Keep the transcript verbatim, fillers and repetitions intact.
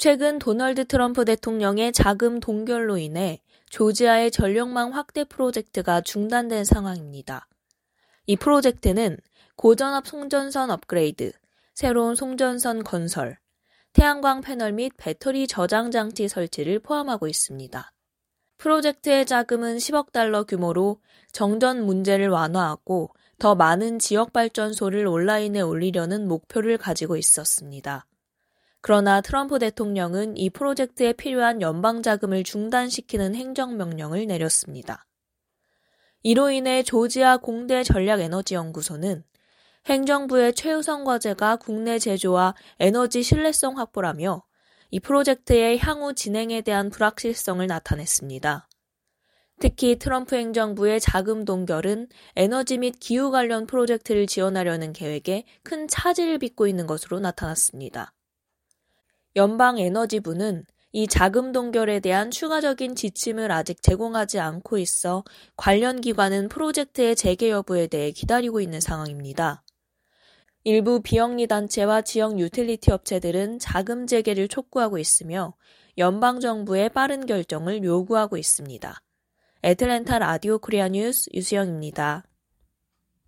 최근 도널드 트럼프 대통령의 자금 동결로 인해 조지아의 전력망 확대 프로젝트가 중단된 상황입니다. 이 프로젝트는 고전압 송전선 업그레이드, 새로운 송전선 건설, 태양광 패널 및 배터리 저장 장치 설치를 포함하고 있습니다. 프로젝트의 자금은 십억 달러 규모로 정전 문제를 완화하고 더 많은 지역 발전소를 온라인에 올리려는 목표를 가지고 있었습니다. 그러나 트럼프 대통령은 이 프로젝트에 필요한 연방 자금을 중단시키는 행정명령을 내렸습니다. 이로 인해 조지아 공대 전략에너지연구소는 행정부의 최우선 과제가 국내 제조와 에너지 신뢰성 확보라며 이 프로젝트의 향후 진행에 대한 불확실성을 나타냈습니다. 특히 트럼프 행정부의 자금 동결은 에너지 및 기후 관련 프로젝트를 지원하려는 계획에 큰 차질을 빚고 있는 것으로 나타났습니다. 연방에너지부는 이 자금 동결에 대한 추가적인 지침을 아직 제공하지 않고 있어 관련 기관은 프로젝트의 재개 여부에 대해 기다리고 있는 상황입니다. 일부 비영리 단체와 지역 유틸리티 업체들은 자금 재개를 촉구하고 있으며 연방정부의 빠른 결정을 요구하고 있습니다. 애틀랜타 라디오 코리아 뉴스 유수영입니다.